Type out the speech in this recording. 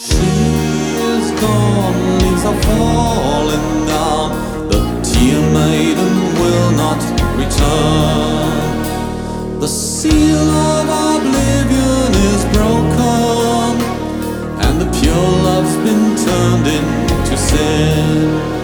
She is gone, leaves are falling down. The tear maiden will not return. The seal of oblivion is broken, and the pure love's been turned into sin.